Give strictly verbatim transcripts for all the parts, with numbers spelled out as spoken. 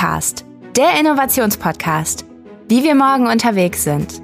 MCAST, der Innovationspodcast. Wie wir morgen unterwegs sind.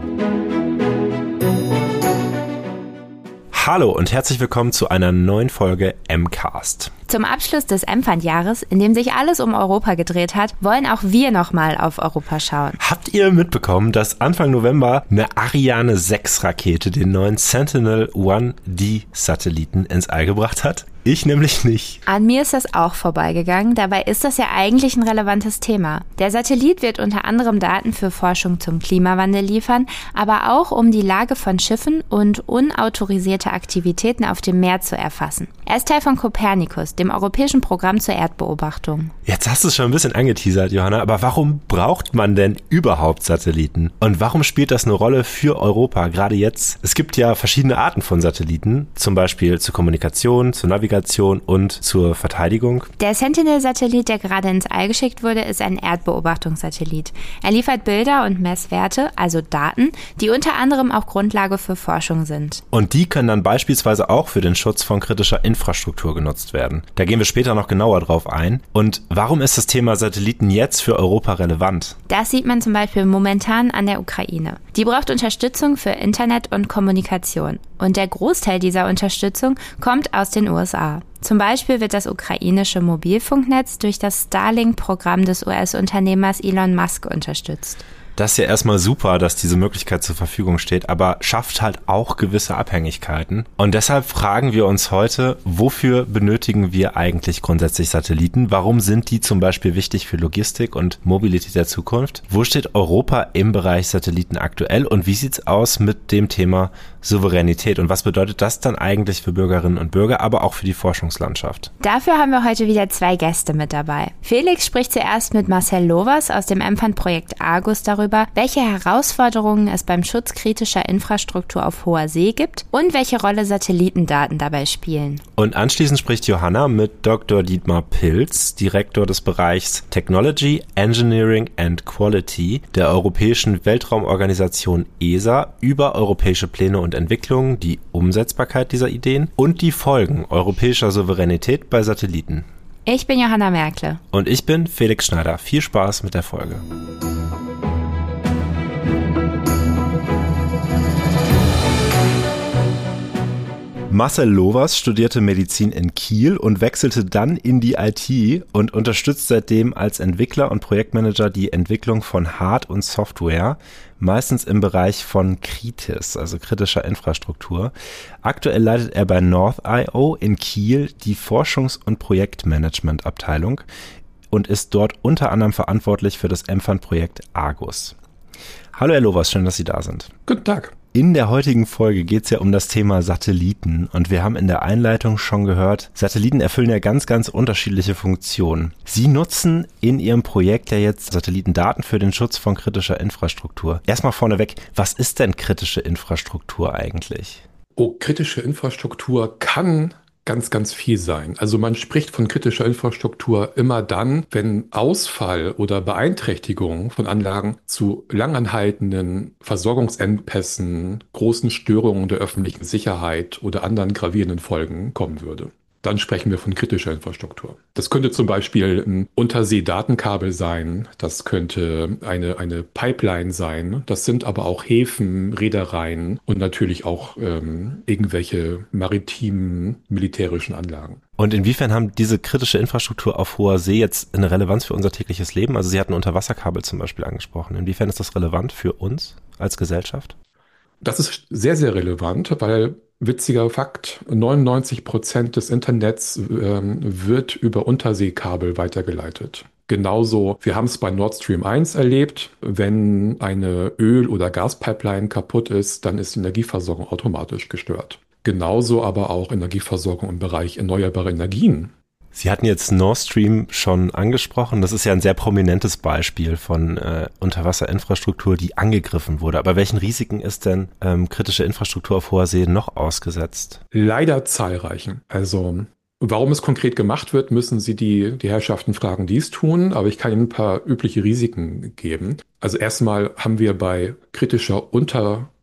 Hallo und herzlich willkommen zu einer neuen Folge MCAST. Zum Abschluss des M-Fund-Jahres, in dem sich alles um Europa gedreht hat, wollen auch wir nochmal auf Europa schauen. Habt ihr mitbekommen, dass Anfang November eine Ariane sechs Rakete den neuen Sentinel eins D Satelliten ins All gebracht hat? Ich nämlich nicht. An mir ist das auch vorbeigegangen. Dabei ist das ja eigentlich ein relevantes Thema. Der Satellit wird unter anderem Daten für Forschung zum Klimawandel liefern, aber auch um die Lage von Schiffen und unautorisierte Aktivitäten auf dem Meer zu erfassen. Er ist Teil von Copernicus, dem europäischen Programm zur Erdbeobachtung. Jetzt hast du es schon ein bisschen angeteasert, Johanna, aber warum braucht man denn überhaupt Satelliten? Und warum spielt das eine Rolle für Europa, gerade jetzt? Es gibt ja verschiedene Arten von Satelliten, zum Beispiel zur Kommunikation, zur Navigation und zur Verteidigung. Der Sentinel-Satellit, der gerade ins All geschickt wurde, ist ein Erdbeobachtungssatellit. Er liefert Bilder und Messwerte, also Daten, die unter anderem auch Grundlage für Forschung sind. Und die können dann beispielsweise auch für den Schutz von kritischer Infrastruktur genutzt werden. Da gehen wir später noch genauer drauf ein. Und warum ist das Thema Satelliten jetzt für Europa relevant? Das sieht man zum Beispiel momentan an der Ukraine. Die braucht Unterstützung für Internet und Kommunikation. Und der Großteil dieser Unterstützung kommt aus den U S A. Zum Beispiel wird das ukrainische Mobilfunknetz durch das Starlink-Programm des U S-Unternehmers Elon Musk unterstützt. Das ist ja erstmal super, dass diese Möglichkeit zur Verfügung steht, aber schafft halt auch gewisse Abhängigkeiten. Und deshalb fragen wir uns heute, wofür benötigen wir eigentlich grundsätzlich Satelliten? Warum sind die zum Beispiel wichtig für Logistik und Mobilität der Zukunft? Wo steht Europa im Bereich Satelliten aktuell? Und wie sieht's aus mit dem Thema Souveränität? Und was bedeutet das dann eigentlich für Bürgerinnen und Bürger, aber auch für die Forschungslandschaft? Dafür haben wir heute wieder zwei Gäste mit dabei. Felix spricht zuerst mit Marcel Lovers aus dem M-Fund-Projekt Argus darüber, welche Herausforderungen es beim Schutz kritischer Infrastruktur auf hoher See gibt und welche Rolle Satellitendaten dabei spielen. Und anschließend spricht Johanna mit Doktor Dietmar Pilz, Direktor des Bereichs Technology, Engineering and Quality der Europäischen Weltraumorganisation E S A über europäische Pläne und Entwicklungen, die Umsetzbarkeit dieser Ideen und die Folgen europäischer Souveränität bei Satelliten. Ich bin Johanna Merkle. Und ich bin Felix Schneider. Viel Spaß mit der Folge. Marcel Lovers studierte Medizin in Kiel und wechselte dann in die I T und unterstützt seitdem als Entwickler und Projektmanager die Entwicklung von Hard- und Software, meistens im Bereich von Kritis, also kritischer Infrastruktur. Aktuell leitet er bei North Punkt I O in Kiel die Forschungs- und Projektmanagement-Abteilung und ist dort unter anderem verantwortlich für das M-Fund-Projekt Argus. Hallo Herr Lovers, schön, dass Sie da sind. Guten Tag. In der heutigen Folge geht es ja um das Thema Satelliten und wir haben in der Einleitung schon gehört, Satelliten erfüllen ja ganz, ganz unterschiedliche Funktionen. Sie nutzen in Ihrem Projekt ja jetzt Satellitendaten für den Schutz von kritischer Infrastruktur. Erstmal vorneweg, was ist denn kritische Infrastruktur eigentlich? Oh, kritische Infrastruktur kann ganz, ganz viel sein. Also man spricht von kritischer Infrastruktur immer dann, wenn Ausfall oder Beeinträchtigung von Anlagen zu langanhaltenden Versorgungsengpässen, großen Störungen der öffentlichen Sicherheit oder anderen gravierenden Folgen kommen würde. Dann sprechen wir von kritischer Infrastruktur. Das könnte zum Beispiel ein Unterseedatenkabel sein, das könnte eine, eine Pipeline sein, das sind aber auch Häfen, Reedereien und natürlich auch ähm, irgendwelche maritimen, militärischen Anlagen. Und inwiefern haben diese kritische Infrastruktur auf hoher See jetzt eine Relevanz für unser tägliches Leben? Also Sie hatten Unterwasserkabel zum Beispiel angesprochen. Inwiefern ist das relevant für uns als Gesellschaft? Das ist sehr, sehr relevant, weil witziger Fakt, neunundneunzig Prozent des Internets ähm, wird über Unterseekabel weitergeleitet. Genauso, wir haben es bei Nord Stream eins erlebt, wenn eine Öl- oder Gaspipeline kaputt ist, dann ist die Energieversorgung automatisch gestört. Genauso aber auch Energieversorgung im Bereich erneuerbare Energien. Sie hatten jetzt Nord Stream schon angesprochen. Das ist ja ein sehr prominentes Beispiel von äh, Unterwasserinfrastruktur, die angegriffen wurde. Aber welchen Risiken ist denn ähm, kritische Infrastruktur auf hoher See noch ausgesetzt? Leider zahlreichen. Also warum es konkret gemacht wird, müssen Sie die, die Herrschaften fragen, die es tun. Aber ich kann Ihnen ein paar übliche Risiken geben. Also erstmal haben wir bei kritischer Unter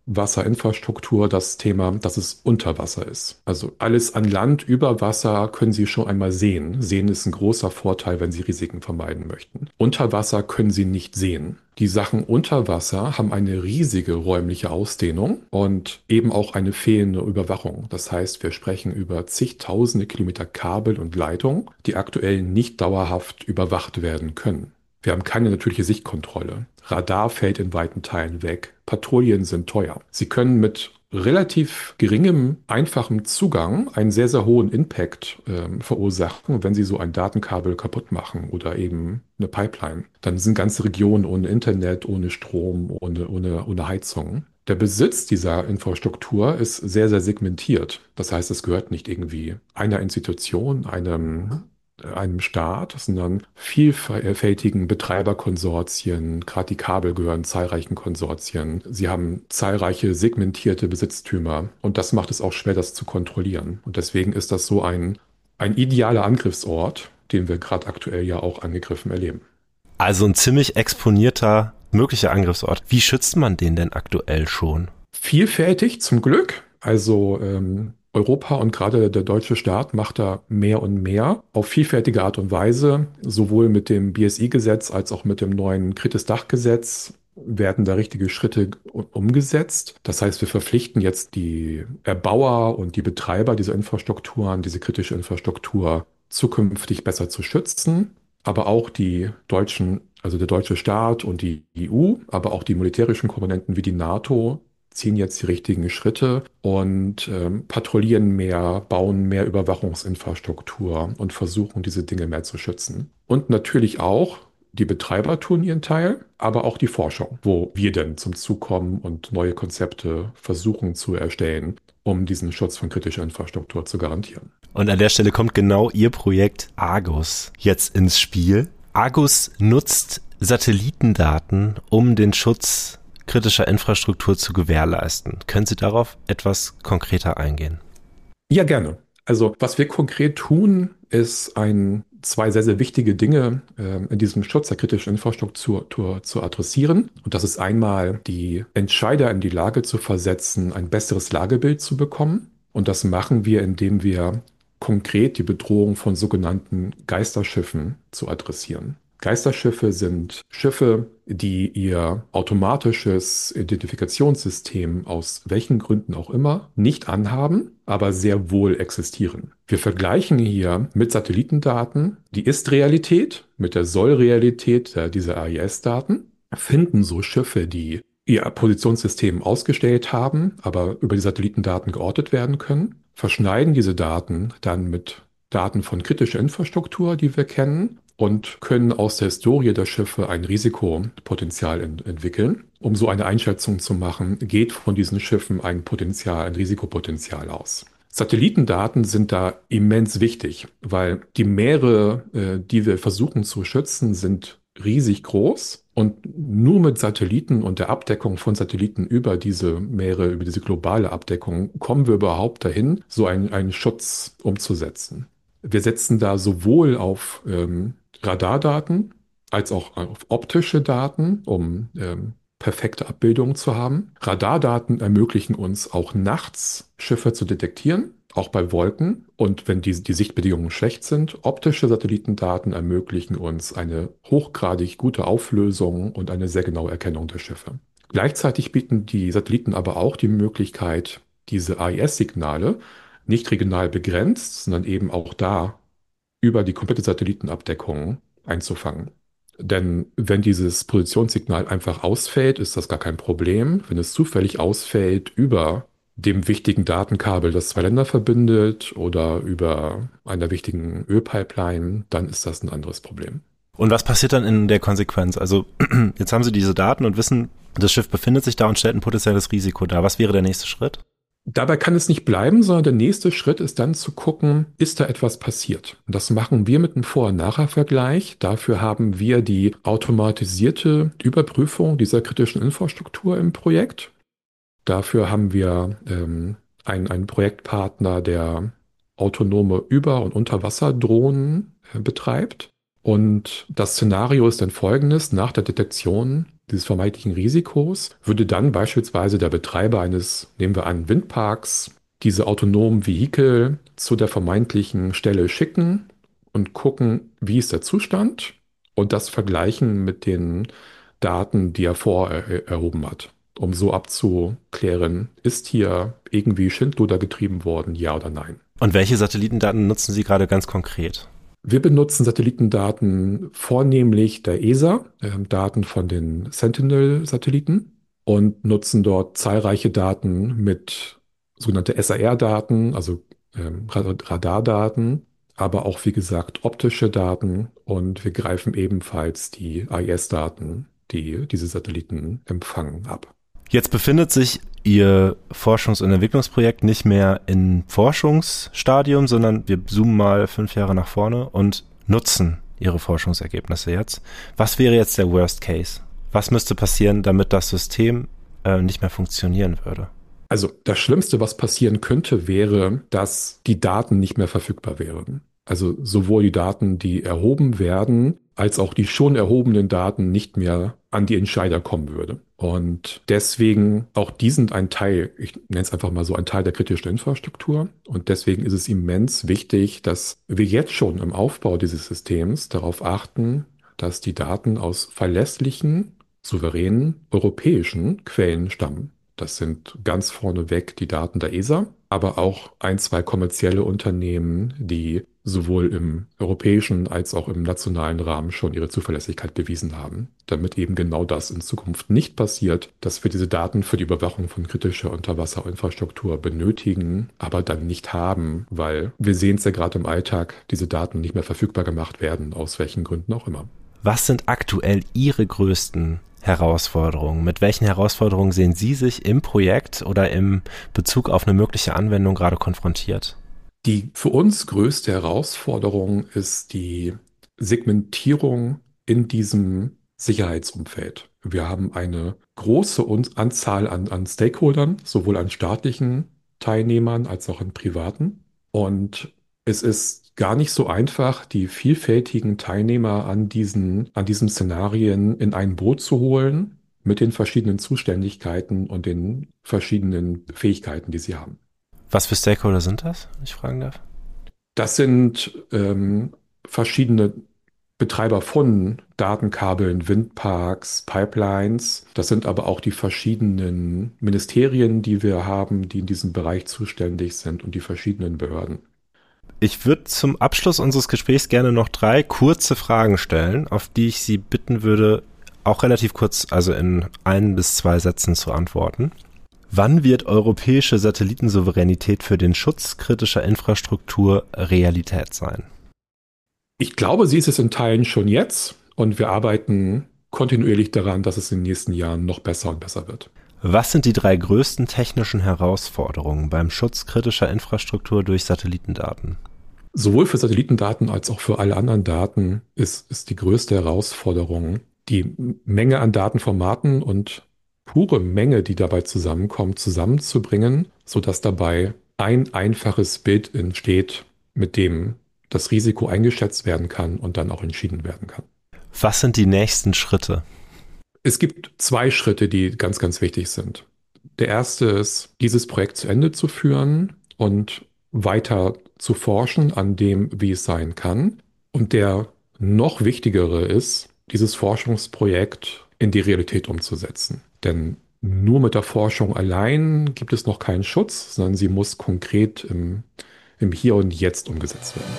Wasserinfrastruktur das Thema, dass es unter Wasser ist. Also alles an Land, über Wasser können Sie schon einmal sehen. Sehen ist ein großer Vorteil, wenn Sie Risiken vermeiden möchten. Unter Wasser können Sie nicht sehen. Die Sachen unter Wasser haben eine riesige räumliche Ausdehnung und eben auch eine fehlende Überwachung. Das heißt, wir sprechen über zigtausende Kilometer Kabel und Leitung, die aktuell nicht dauerhaft überwacht werden können. Wir haben keine natürliche Sichtkontrolle. Radar fällt in weiten Teilen weg. Patrouillen sind teuer. Sie können mit relativ geringem, einfachem Zugang einen sehr, sehr hohen Impact äh, verursachen, wenn Sie so ein Datenkabel kaputt machen oder eben eine Pipeline. Dann sind ganze Regionen ohne Internet, ohne Strom, ohne, ohne, ohne Heizung. Der Besitz dieser Infrastruktur ist sehr, sehr segmentiert. Das heißt, es gehört nicht irgendwie einer Institution, einem einem Staat, sondern vielfältigen Betreiberkonsortien, gerade die Kabel gehören zahlreichen Konsortien. Sie haben zahlreiche segmentierte Besitztümer und das macht es auch schwer, das zu kontrollieren. Und deswegen ist das so ein, ein idealer Angriffsort, den wir gerade aktuell ja auch angegriffen erleben. Also ein ziemlich exponierter möglicher Angriffsort. Wie schützt man den denn aktuell schon? Vielfältig zum Glück. Also ähm, Europa und gerade der deutsche Staat macht da mehr und mehr auf vielfältige Art und Weise. Sowohl mit dem B S I-Gesetz als auch mit dem neuen Kritis-Dach-Gesetz werden da richtige Schritte umgesetzt. Das heißt, wir verpflichten jetzt die Erbauer und die Betreiber dieser Infrastrukturen, diese kritische Infrastruktur zukünftig besser zu schützen. Aber auch die deutschen, also der deutsche Staat und die E U, aber auch die militärischen Komponenten wie die NATO ziehen jetzt die richtigen Schritte und ähm, patrouillieren mehr, bauen mehr Überwachungsinfrastruktur und versuchen, diese Dinge mehr zu schützen. Und natürlich auch, die Betreiber tun ihren Teil, aber auch die Forschung, wo wir dann zum Zug kommen und neue Konzepte versuchen zu erstellen, um diesen Schutz von kritischer Infrastruktur zu garantieren. Und an der Stelle kommt genau Ihr Projekt Argus jetzt ins Spiel. Argus nutzt Satellitendaten, um den Schutz kritischer Infrastruktur zu gewährleisten. Können Sie darauf etwas konkreter eingehen? Ja, gerne. Also was wir konkret tun, ist ein, zwei sehr, sehr wichtige Dinge äh, in diesem Schutz der kritischen Infrastruktur zu adressieren. Und das ist einmal, die Entscheider in die Lage zu versetzen, ein besseres Lagebild zu bekommen. Und das machen wir, indem wir konkret die Bedrohung von sogenannten Geisterschiffen zu adressieren. Geisterschiffe sind Schiffe, die ihr automatisches Identifikationssystem aus welchen Gründen auch immer nicht anhaben, aber sehr wohl existieren. Wir vergleichen hier mit Satellitendaten die Ist-Realität mit der Soll-Realität dieser A I S-Daten, finden so Schiffe, die ihr Positionssystem ausgestellt haben, aber über die Satellitendaten geortet werden können, verschneiden diese Daten dann mit Daten von kritischer Infrastruktur, die wir kennen, und können aus der Historie der Schiffe ein Risikopotenzial ent- entwickeln. Um so eine Einschätzung zu machen, geht von diesen Schiffen ein Potenzial, ein Risikopotenzial aus. Satellitendaten sind da immens wichtig, weil die Meere, äh, die wir versuchen zu schützen, sind riesig groß. Und nur mit Satelliten und der Abdeckung von Satelliten über diese Meere, über diese globale Abdeckung, kommen wir überhaupt dahin, so einen, einen Schutz umzusetzen. Wir setzen da sowohl auf ähm, Radardaten als auch auf optische Daten, um ähm, perfekte Abbildungen zu haben. Radardaten ermöglichen uns auch nachts Schiffe zu detektieren, auch bei Wolken. Und wenn die, die Sichtbedingungen schlecht sind, optische Satellitendaten ermöglichen uns eine hochgradig gute Auflösung und eine sehr genaue Erkennung der Schiffe. Gleichzeitig bieten die Satelliten aber auch die Möglichkeit, diese A I S-Signale nicht regional begrenzt, sondern eben auch da über die komplette Satellitenabdeckung einzufangen. Denn wenn dieses Positionssignal einfach ausfällt, ist das gar kein Problem. Wenn es zufällig ausfällt über dem wichtigen Datenkabel, das zwei Länder verbindet, oder über einer wichtigen Ölpipeline, dann ist das ein anderes Problem. Und was passiert dann in der Konsequenz? Also jetzt haben Sie diese Daten und wissen, das Schiff befindet sich da und stellt ein potenzielles Risiko dar. Was wäre der nächste Schritt? Dabei kann es nicht bleiben, sondern der nächste Schritt ist dann zu gucken, ist da etwas passiert? Und das machen wir mit einem Vor- und Nachher-Vergleich. Dafür haben wir die automatisierte Überprüfung dieser kritischen Infrastruktur im Projekt. Dafür haben wir ähm, einen, einen Projektpartner, der autonome Über- und Unterwasserdrohnen äh, betreibt. Und das Szenario ist dann folgendes: Nach der Detektion dieses vermeintlichen Risikos, würde dann beispielsweise der Betreiber eines, nehmen wir an, Windparks, diese autonomen Vehikel zu der vermeintlichen Stelle schicken und gucken, wie ist der Zustand und das vergleichen mit den Daten, die er vorher erhoben hat, um so abzuklären, ist hier irgendwie Schindluder getrieben worden, ja oder nein. Und welche Satellitendaten nutzen Sie gerade ganz konkret? Wir benutzen Satellitendaten vornehmlich der E S A, äh, Daten von den Sentinel-Satelliten und nutzen dort zahlreiche Daten mit sogenannte S A R-Daten, also ähm, Radardaten, aber auch, wie gesagt, optische Daten und wir greifen ebenfalls die A I S-Daten, die diese Satelliten empfangen, ab. Jetzt befindet sich Ihr Forschungs- und Entwicklungsprojekt nicht mehr im Forschungsstadium, sondern wir zoomen mal fünf Jahre nach vorne und nutzen Ihre Forschungsergebnisse jetzt. Was wäre jetzt der Worst Case? Was müsste passieren, damit das System äh, nicht mehr funktionieren würde? Also das Schlimmste, was passieren könnte, wäre, dass die Daten nicht mehr verfügbar wären. Also sowohl die Daten, die erhoben werden, als auch die schon erhobenen Daten nicht mehr an die Entscheider kommen würde. Und deswegen, auch die sind ein Teil, ich nenne es einfach mal so, ein Teil der kritischen Infrastruktur. Und deswegen ist es immens wichtig, dass wir jetzt schon im Aufbau dieses Systems darauf achten, dass die Daten aus verlässlichen, souveränen, europäischen Quellen stammen. Das sind ganz vorneweg die Daten der E S A, aber auch ein, zwei kommerzielle Unternehmen, die sowohl im europäischen als auch im nationalen Rahmen schon ihre Zuverlässigkeit bewiesen haben, damit eben genau das in Zukunft nicht passiert, dass wir diese Daten für die Überwachung von kritischer Unterwasserinfrastruktur benötigen, aber dann nicht haben, weil wir sehen es ja gerade im Alltag, diese Daten nicht mehr verfügbar gemacht werden, aus welchen Gründen auch immer. Was sind aktuell Ihre größten Herausforderungen? Mit welchen Herausforderungen sehen Sie sich im Projekt oder im Bezug auf eine mögliche Anwendung gerade konfrontiert? Die für uns größte Herausforderung ist die Segmentierung in diesem Sicherheitsumfeld. Wir haben eine große Anzahl an, an Stakeholdern, sowohl an staatlichen Teilnehmern als auch an privaten. Und es ist gar nicht so einfach, die vielfältigen Teilnehmer an diesen, an diesen Szenarien in ein Boot zu holen, mit den verschiedenen Zuständigkeiten und den verschiedenen Fähigkeiten, die sie haben. Was für Stakeholder sind das, wenn ich fragen darf? Das sind ähm, verschiedene Betreiber von Datenkabeln, Windparks, Pipelines. Das sind aber auch die verschiedenen Ministerien, die wir haben, die in diesem Bereich zuständig sind und die verschiedenen Behörden. Ich würde zum Abschluss unseres Gesprächs gerne noch drei kurze Fragen stellen, auf die ich Sie bitten würde, auch relativ kurz, also in ein bis zwei Sätzen zu antworten. Wann wird europäische Satellitensouveränität für den Schutz kritischer Infrastruktur Realität sein? Ich glaube, sie ist es in Teilen schon jetzt und wir arbeiten kontinuierlich daran, dass es in den nächsten Jahren noch besser und besser wird. Was sind die drei größten technischen Herausforderungen beim Schutz kritischer Infrastruktur durch Satellitendaten? Sowohl für Satellitendaten als auch für alle anderen Daten ist, ist die größte Herausforderung die Menge an Datenformaten und pure Menge, die dabei zusammenkommt, zusammenzubringen, sodass dabei ein einfaches Bild entsteht, mit dem das Risiko eingeschätzt werden kann und dann auch entschieden werden kann. Was sind die nächsten Schritte? Es gibt zwei Schritte, die ganz, ganz wichtig sind. Der erste ist, dieses Projekt zu Ende zu führen und weiter zu forschen an dem, wie es sein kann. Und der noch wichtigere ist, dieses Forschungsprojekt in die Realität umzusetzen. Denn nur mit der Forschung allein gibt es noch keinen Schutz, sondern sie muss konkret im, im Hier und Jetzt umgesetzt werden.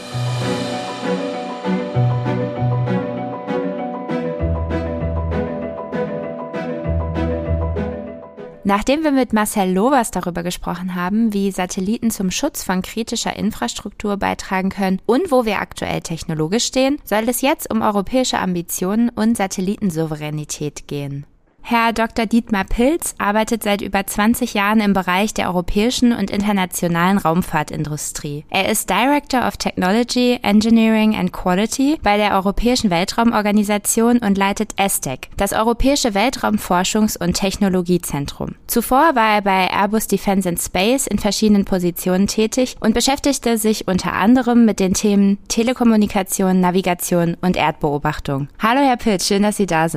Nachdem wir mit Marcel Lovers darüber gesprochen haben, wie Satelliten zum Schutz von kritischer Infrastruktur beitragen können und wo wir aktuell technologisch stehen, soll es jetzt um europäische Ambitionen und Satellitensouveränität gehen. Herr Doktor Dietmar Pilz arbeitet seit über zwanzig Jahren im Bereich der europäischen und internationalen Raumfahrtindustrie. Er ist Director of Technology, Engineering and Quality bei der Europäischen Weltraumorganisation und leitet E S T E C, das Europäische Weltraumforschungs- und Technologiezentrum. Zuvor war er bei Airbus Defence and Space in verschiedenen Positionen tätig und beschäftigte sich unter anderem mit den Themen Telekommunikation, Navigation und Erdbeobachtung. Hallo Herr Pilz, schön, dass Sie da sind.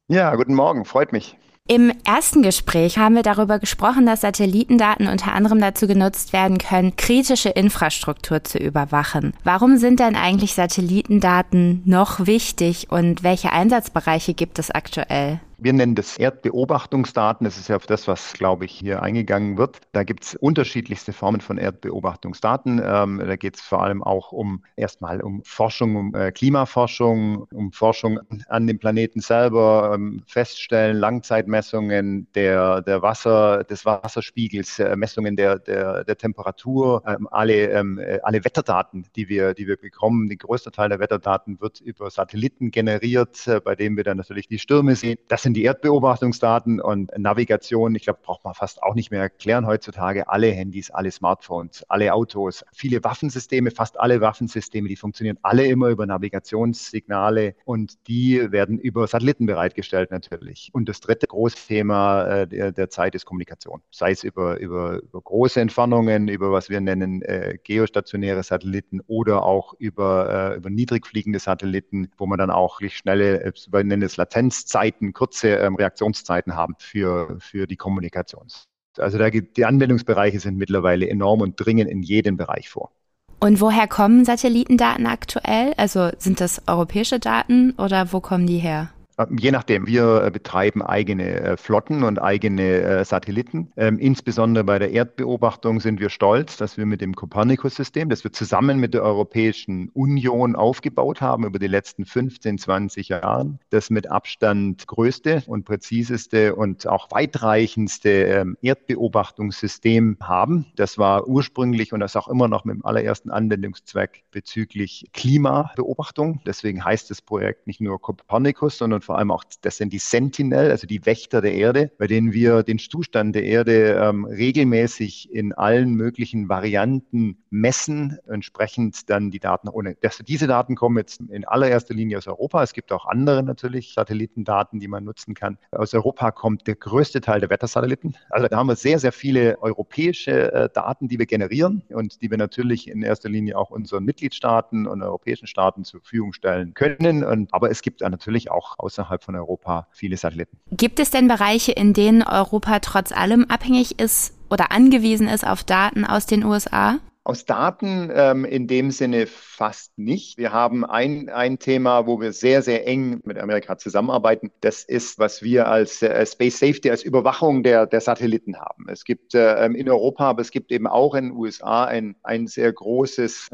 Ja, guten Morgen, freut mich. Im ersten Gespräch haben wir darüber gesprochen, dass Satellitendaten unter anderem dazu genutzt werden können, kritische Infrastruktur zu überwachen. Warum sind denn eigentlich Satellitendaten noch wichtig und welche Einsatzbereiche gibt es aktuell? Wir nennen das Erdbeobachtungsdaten. Das ist ja auf das, was, glaube ich, hier eingegangen wird. Da gibt es unterschiedlichste Formen von Erdbeobachtungsdaten. Ähm, da geht es vor allem auch um erstmal um Forschung, um äh, Klimaforschung, um Forschung an dem Planeten selber, ähm, Feststellen, Langzeitmessungen der, der Wasser, des Wasserspiegels, äh, Messungen der, der, der Temperatur, ähm, alle, ähm, äh, alle Wetterdaten, die wir, die wir bekommen. Der größte Teil der Wetterdaten wird über Satelliten generiert, äh, bei denen wir dann natürlich die Stürme sehen. Das sind die Erdbeobachtungsdaten und Navigation. Ich glaube, braucht man fast auch nicht mehr erklären heutzutage. Alle Handys, alle Smartphones, alle Autos, viele Waffensysteme, fast alle Waffensysteme, die funktionieren alle immer über Navigationssignale und die werden über Satelliten bereitgestellt natürlich. Und das dritte große Thema äh, der, der Zeit ist Kommunikation. Sei es über, über, über große Entfernungen, über was wir nennen äh, geostationäre Satelliten oder auch über, äh, über niedrig fliegende Satelliten, wo man dann auch schnelle, äh, wir nennen es Latenzzeiten, kurze ähm, Reaktionszeiten haben für, für die Kommunikation. Also da gibt, die Anwendungsbereiche sind mittlerweile enorm und dringen in jedem Bereich vor. Und woher kommen Satellitendaten aktuell? Also sind das europäische Daten oder wo kommen die her? Je nachdem. Wir äh, betreiben eigene äh, Flotten und eigene äh, Satelliten. Ähm, insbesondere bei der Erdbeobachtung sind wir stolz, dass wir mit dem Copernicus-System, das wir zusammen mit der Europäischen Union aufgebaut haben über die letzten fünfzehn, zwanzig Jahren, das mit Abstand größte und präziseste und auch weitreichendste ähm, Erdbeobachtungssystem haben. Das war ursprünglich und das auch immer noch mit dem allerersten Anwendungszweck bezüglich Klimabeobachtung. Deswegen heißt das Projekt nicht nur Copernicus, sondern vor allem auch, das sind die Sentinel, also die Wächter der Erde, bei denen wir den Zustand der Erde ähm, regelmäßig in allen möglichen Varianten messen, entsprechend dann die Daten ohne. Das, diese Daten kommen jetzt in allererster Linie aus Europa. Es gibt auch andere natürlich Satellitendaten, die man nutzen kann. Aus Europa kommt der größte Teil der Wettersatelliten. Also da haben wir sehr, sehr viele europäische äh, Daten, die wir generieren und die wir natürlich in erster Linie auch unseren Mitgliedstaaten und europäischen Staaten zur Verfügung stellen können. Und, aber es gibt natürlich auch aus außerhalb von Europa viele Satelliten. Gibt es denn Bereiche, in denen Europa trotz allem abhängig ist oder angewiesen ist auf Daten aus den U S A? Aus Daten ähm, in dem Sinne fast nicht. Wir haben ein, ein Thema, wo wir sehr, sehr eng mit Amerika zusammenarbeiten. Das ist, was wir als äh, Space Safety, als Überwachung der, der Satelliten haben. Es gibt äh, in Europa, aber es gibt eben auch in den U S A ein, ein sehr großes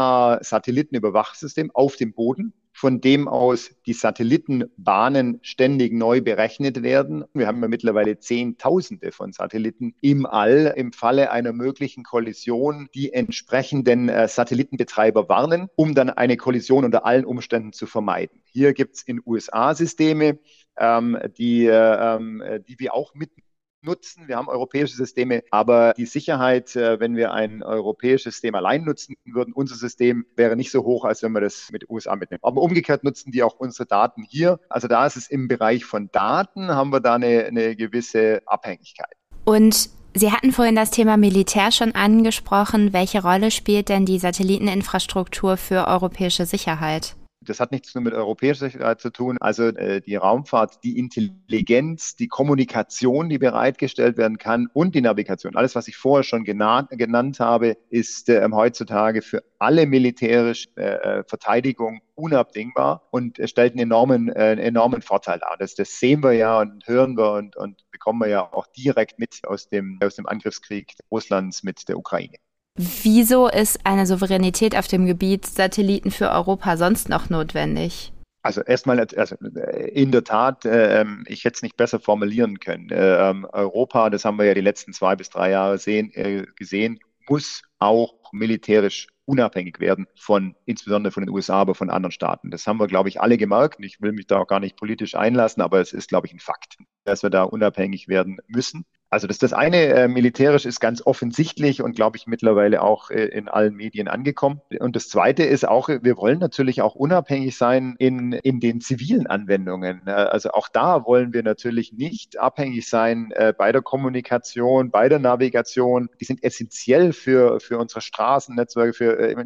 Radar-Satellitenüberwachungssystem auf dem Boden, von dem aus die Satellitenbahnen ständig neu berechnet werden. Wir haben ja mittlerweile Zehntausende von Satelliten im All. Im Falle einer möglichen Kollision die entsprechenden äh, Satellitenbetreiber warnen, um dann eine Kollision unter allen Umständen zu vermeiden. Hier gibt es in den U S A Systeme, ähm, die, äh, die wir auch mit nutzen. Wir haben europäische Systeme, aber die Sicherheit, wenn wir ein europäisches System allein nutzen würden, unser System wäre nicht so hoch, als wenn wir das mit den U S A mitnehmen. Aber umgekehrt nutzen die auch unsere Daten hier. Also da ist es im Bereich von Daten, haben wir da eine, eine gewisse Abhängigkeit. Und Sie hatten vorhin das Thema Militär schon angesprochen. Welche Rolle spielt denn die Satelliteninfrastruktur für europäische Sicherheit? Das hat nichts nur mit europäischer Sicherheit zu tun. Also äh, die Raumfahrt, die Intelligenz, die Kommunikation, die bereitgestellt werden kann und die Navigation. Alles, was ich vorher schon genannt, genannt habe, ist äh, heutzutage für alle militärische äh, Verteidigung unabdingbar und äh, stellt einen enormen, äh, einen enormen Vorteil dar. Das, das sehen wir ja und hören wir und, und bekommen wir ja auch direkt mit aus dem, aus dem Angriffskrieg Russlands mit der Ukraine. Wieso ist eine Souveränität auf dem Gebiet Satelliten für Europa sonst noch notwendig? Also erstmal, also in der Tat, äh, ich hätte es nicht besser formulieren können. Äh, Europa, das haben wir ja die letzten zwei bis drei Jahre sehen, äh, gesehen, muss auch militärisch unabhängig werden von, insbesondere von den U S A, aber von anderen Staaten. Das haben wir, glaube ich, alle gemerkt. Ich will mich da auch gar nicht politisch einlassen, aber es ist, glaube ich, ein Fakt, dass wir da unabhängig werden müssen. Also das, das eine, äh, militärisch ist ganz offensichtlich und glaube ich mittlerweile auch äh, in allen Medien angekommen. Und das zweite ist auch, wir wollen natürlich auch unabhängig sein in, in den zivilen Anwendungen. Äh, also auch da wollen wir natürlich nicht abhängig sein äh, bei der Kommunikation, bei der Navigation. Die sind essentiell für, für unsere Straßennetzwerke, für, äh,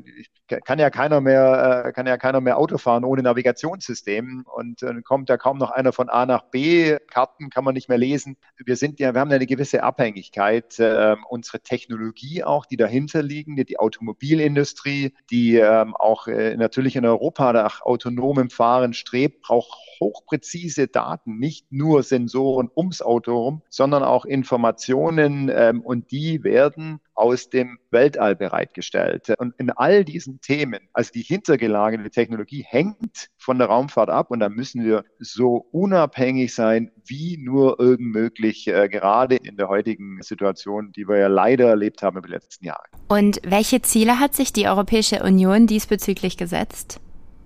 kann ja keiner mehr, äh, kann ja keiner mehr Auto fahren ohne Navigationssystem und dann äh, kommt ja kaum noch einer von A nach B. Karten kann man nicht mehr lesen. Wir sind ja, wir haben ja eine gewisse Abhängigkeit. Äh, unsere Technologie auch, die dahinter liegen, die Automobilindustrie, die äh, auch äh, natürlich in Europa nach autonomem Fahren strebt, braucht hochpräzise Daten, nicht nur Sensoren ums Auto herum, sondern auch Informationen ähm, und die werden aus dem Weltall bereitgestellt. Und in all diesen Themen, also die hintergelagerte Technologie hängt von der Raumfahrt ab und da müssen wir so unabhängig sein, wie nur irgend möglich, äh, gerade in der heutigen Situation, die wir ja leider erlebt haben über die letzten Jahre. Und welche Ziele hat sich die Europäische Union diesbezüglich gesetzt?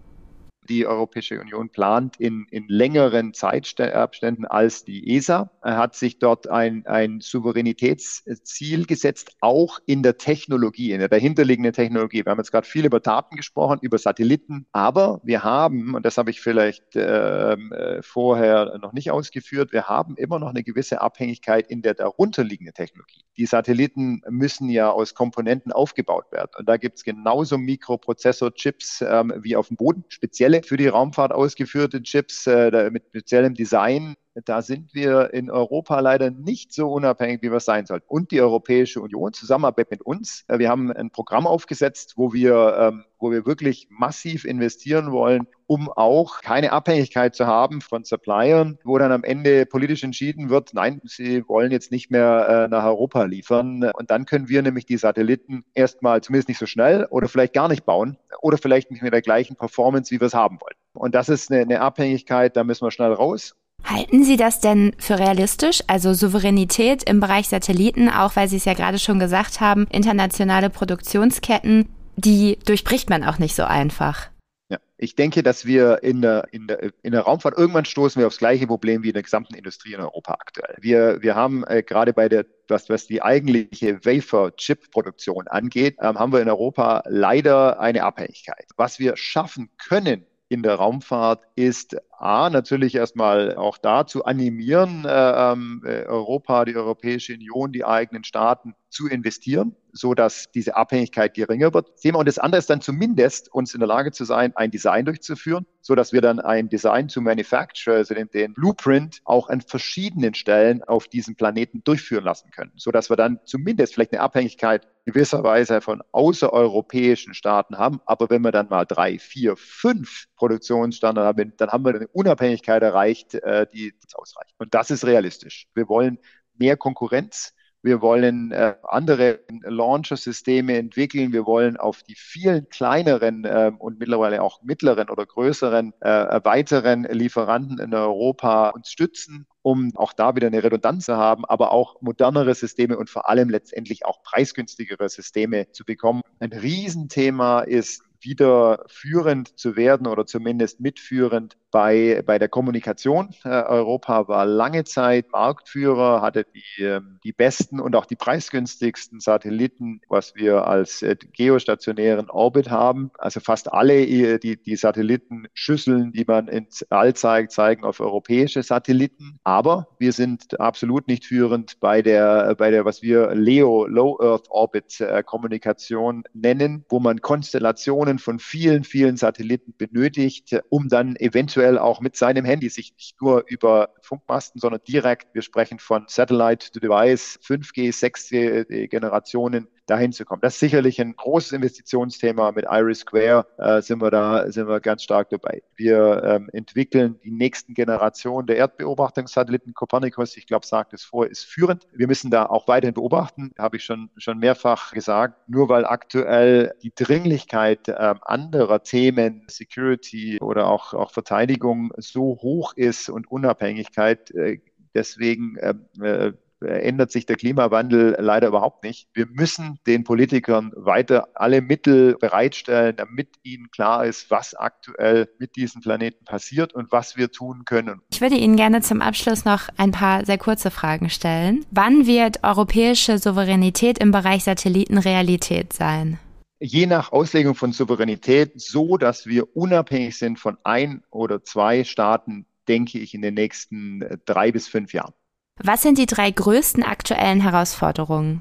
Die Europäische Union plant in, in längeren Zeitabständen als die E S A. Er hat sich dort ein, ein Souveränitätsziel gesetzt, auch in der Technologie, in der dahinterliegenden Technologie. Wir haben jetzt gerade viel über Daten gesprochen, über Satelliten, aber wir haben, und das habe ich vielleicht äh, vorher noch nicht ausgeführt, wir haben immer noch eine gewisse Abhängigkeit in der darunterliegenden Technologie. Die Satelliten müssen ja aus Komponenten aufgebaut werden und da gibt es genauso Mikroprozessor-Chips ähm, wie auf dem Boden, spezielle für die Raumfahrt ausgeführte Chips äh, mit speziellem Design. Da sind wir in Europa leider nicht so unabhängig, wie wir sein sollten. Und die Europäische Union, Zusammenarbeit mit uns. äh, Wir haben ein Programm aufgesetzt, wo wir, ähm, wo wir wirklich massiv investieren wollen, um auch keine Abhängigkeit zu haben von Suppliern, wo dann am Ende politisch entschieden wird, nein, sie wollen jetzt nicht mehr äh, nach Europa liefern. Und dann können wir nämlich die Satelliten erstmal zumindest nicht so schnell oder vielleicht gar nicht bauen oder vielleicht nicht mit der gleichen Performance, wie wir es haben wollen. Und das ist eine, eine Abhängigkeit, da müssen wir schnell raus. Halten Sie das denn für realistisch? Also Souveränität im Bereich Satelliten, auch weil Sie es ja gerade schon gesagt haben, internationale Produktionsketten, die durchbricht man auch nicht so einfach. Ja, ich denke, dass wir in der, in der, in der Raumfahrt irgendwann stoßen wir aufs gleiche Problem wie in der gesamten Industrie in Europa aktuell. Wir, wir haben äh, gerade bei der, was, was die eigentliche Wafer-Chip-Produktion angeht, ähm, haben wir in Europa leider eine Abhängigkeit. Was wir schaffen können in der Raumfahrt ist A, natürlich erstmal auch da zu animieren, äh, Europa, die Europäische Union, die eigenen Staaten zu investieren, so dass diese Abhängigkeit geringer wird. Und das andere ist dann zumindest uns in der Lage zu sein, ein Design durchzuführen, so dass wir dann ein Design to Manufacture, also den, den Blueprint, auch an verschiedenen Stellen auf diesem Planeten durchführen lassen können, so dass wir dann zumindest vielleicht eine Abhängigkeit gewisserweise von außereuropäischen Staaten haben. Aber wenn wir dann mal drei, vier, fünf Produktionsstandard haben, dann haben wir eine Unabhängigkeit erreicht, äh, die, die ausreicht. Und das ist realistisch. Wir wollen mehr Konkurrenz. Wir wollen äh, andere Launcher-Systeme entwickeln. Wir wollen auf die vielen kleineren äh, und mittlerweile auch mittleren oder größeren äh, weiteren Lieferanten in Europa uns stützen, um auch da wieder eine Redundanz zu haben, aber auch modernere Systeme und vor allem letztendlich auch preisgünstigere Systeme zu bekommen. Ein Riesenthema ist, wieder führend zu werden oder zumindest mitführend bei, bei der Kommunikation. Äh, Europa war lange Zeit Marktführer, hatte die, äh, die besten und auch die preisgünstigsten Satelliten, was wir als äh, geostationären Orbit haben. Also fast alle die, die Satellitenschüsseln, die man ins All zeigt, zeigen auf europäische Satelliten. Aber wir sind absolut nicht führend bei der, bei der was wir LEO, Low Earth Orbit äh, Kommunikation nennen, wo man Konstellationen von vielen, vielen Satelliten benötigt, um dann eventuell auch mit seinem Handy sich nicht nur über Funkmasten, sondern direkt, wir sprechen von Satellite to Device, fünf G, sechs G Generationen, dahin zu kommen. Das ist sicherlich ein großes Investitionsthema. Mit IRIS-Square äh, sind wir da sind wir ganz stark dabei. Wir ähm, entwickeln die nächsten Generationen der Erdbeobachtungssatelliten. Copernicus, ich glaube, sagt es vor, ist führend. Wir müssen da auch weiterhin beobachten, habe ich schon schon mehrfach gesagt. Nur weil aktuell die Dringlichkeit äh, anderer Themen, Security oder auch auch Verteidigung so hoch ist und Unabhängigkeit, äh, deswegen äh, ändert sich der Klimawandel leider überhaupt nicht. Wir müssen den Politikern weiter alle Mittel bereitstellen, damit ihnen klar ist, was aktuell mit diesem Planeten passiert und was wir tun können. Ich würde Ihnen gerne zum Abschluss noch ein paar sehr kurze Fragen stellen. Wann wird europäische Souveränität im Bereich Satelliten Realität sein? Je nach Auslegung von Souveränität so, dass wir unabhängig sind von ein oder zwei Staaten, denke ich, in den nächsten drei bis fünf Jahren. Was sind die drei größten aktuellen Herausforderungen?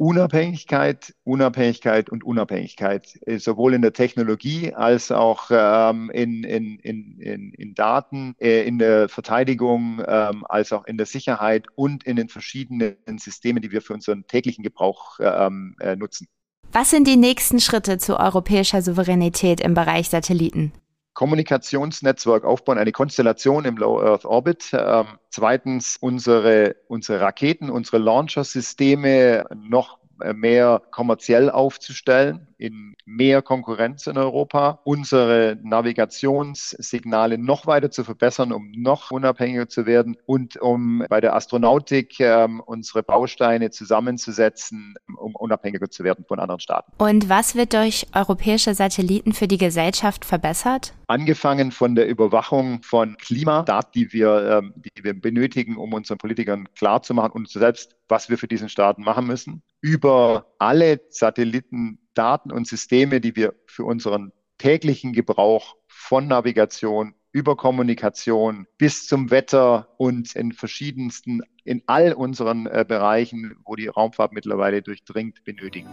Unabhängigkeit, Unabhängigkeit und Unabhängigkeit, sowohl in der Technologie als auch ähm, in, in, in, in, in Daten, äh, in der Verteidigung, ähm, als auch in der Sicherheit und in den verschiedenen Systemen, die wir für unseren täglichen Gebrauch ähm, äh, nutzen. Was sind die nächsten Schritte zu europäischer Souveränität im Bereich Satelliten? Kommunikationsnetzwerk aufbauen, eine Konstellation im Low Earth Orbit. Ähm, zweitens unsere, unsere Raketen, unsere Launcher-Systeme noch mehr kommerziell aufzustellen, in mehr Konkurrenz in Europa, unsere Navigationssignale noch weiter zu verbessern, um noch unabhängiger zu werden und um bei der Astronautik ähm, unsere Bausteine zusammenzusetzen, um unabhängiger zu werden von anderen Staaten. Und was wird durch europäische Satelliten für die Gesellschaft verbessert? Angefangen von der Überwachung von Klimadaten, die wir, ähm, die wir benötigen, um unseren Politikern klarzumachen und selbst, was wir für diesen Staaten machen müssen, über alle Satellitendaten und Systeme, die wir für unseren täglichen Gebrauch von Navigation über Kommunikation bis zum Wetter und in verschiedensten, in all unseren äh, Bereichen, wo die Raumfahrt mittlerweile durchdringt, benötigen.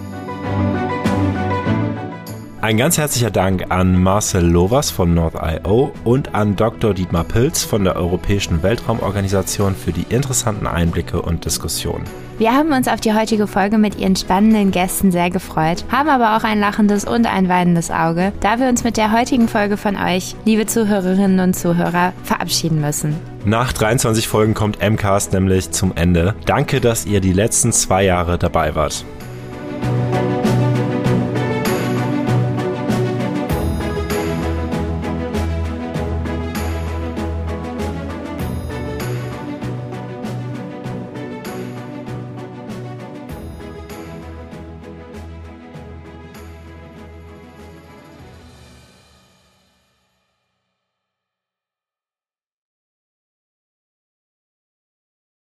Ein ganz herzlicher Dank an Marcel Lovers von North Punkt i o und an Doktor Dietmar Pilz von der Europäischen Weltraumorganisation für die interessanten Einblicke und Diskussionen. Wir haben uns auf die heutige Folge mit Ihren spannenden Gästen sehr gefreut, haben aber auch ein lachendes und ein weinendes Auge, da wir uns mit der heutigen Folge von euch, liebe Zuhörerinnen und Zuhörer, verabschieden müssen. Nach dreiundzwanzig Folgen kommt M-Cast nämlich zum Ende. Danke, dass ihr die letzten zwei Jahre dabei wart.